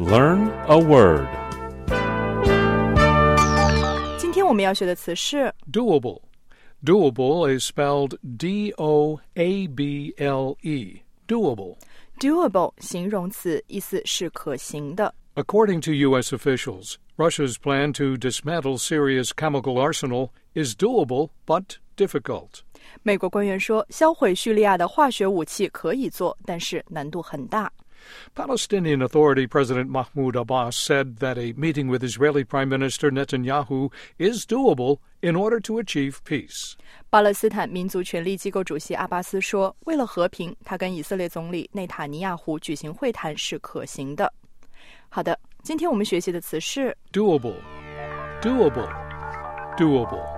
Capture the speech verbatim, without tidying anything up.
Learn a word. 今天我们要学的词是 Doable. Doable is spelled D O A B L E. Doable. doable 形容词，意思是可行的。 According to U S officials, Russia's plan to dismantle Syria's chemical arsenal is doable but difficult. 美国官员说，销毁叙利亚的化学武器可以做，但是难度很大。 Palestinian Authority President Mahmoud Abbas said that a meeting with Israeli Prime Minister Netanyahu is doable in order to achieve peace. 巴勒斯坦民族权力机构主席阿巴斯说，为了和平，他跟以色列总理内塔尼亚胡举行会谈是可行的。好的，今天我们学习的词是 Doable. Doable. Doable.